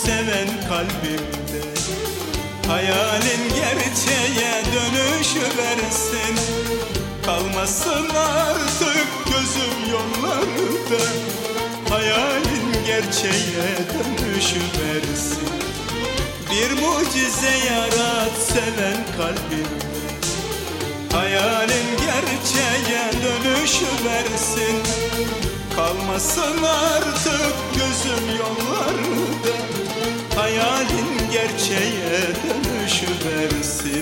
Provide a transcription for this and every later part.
seven kalbimde. Hayalin gerçeğe dönüşüversin, kalmasın artık gözüm yollarda. Hayalin gerçeğe dönüşüversin, bir mucize yarat seven kalbimde. Hayalin gerçeğe dönüşüversin, kalmasın artık gözüm yollarda. Hayalin gerçeğe dönüşüversin.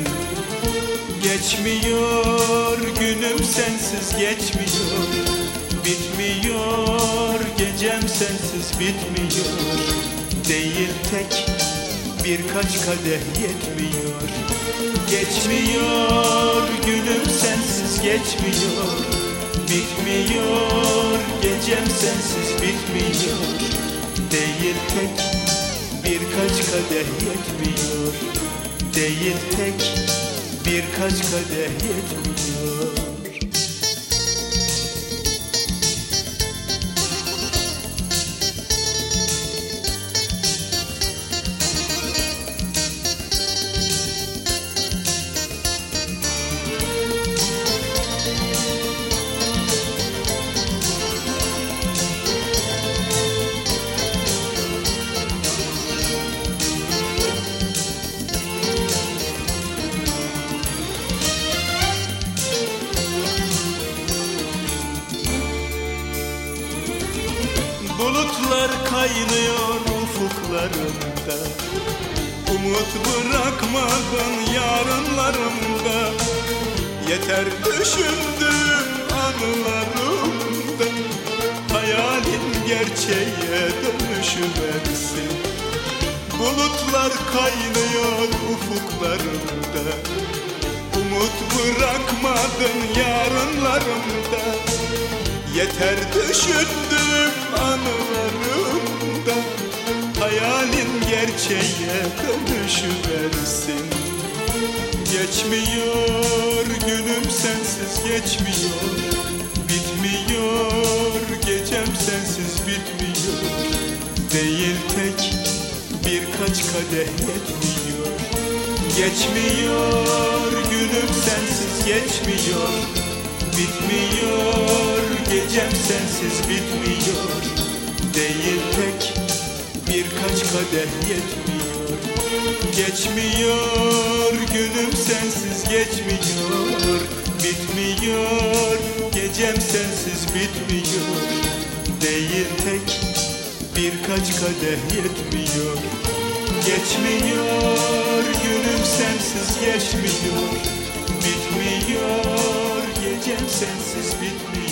Geçmiyor günüm sensiz, geçmiyor. Bitmiyor gecem sensiz, bitmiyor. Değil tek birkaç kadeh yetmiyor. Geçmiyor günüm sensiz, geçmiyor. Bitmiyor gecem sensiz, bitmiyor. Değil tek birkaç kadeh yetmiyor. Değil tek birkaç kadeh yetmiyor. Bulutlar kaynıyor ufuklarımda, umut bırakmadın yarınlarımda. Yeter düşündüğüm anılarımda, hayalin gerçeğe dönüşüversin. Bulutlar kaynıyor ufuklarımda, umut bırakmadın yarınlarımda. Yeter düşündüğüm anılarımda, hayalin gerçeğe dönüşüversin. Geçmiyor günüm sensiz, geçmiyor. Bitmiyor gecem sensiz, bitmiyor. Değil tek birkaç kadeh yetmiyor. Geçmiyor günüm sensiz, geçmiyor. Bitmiyor gecem sensiz, bitmiyor. Değil tek birkaç kadeh yetmiyor. Geçmiyor günüm sensiz, geçmiyor. Bitmiyor gecem sensiz, bitmiyor. Değil tek birkaç kadeh yetmiyor. Geçmiyor günüm sensiz, geçmiyor. Bitmiyor gecem sensiz, bitmiyor.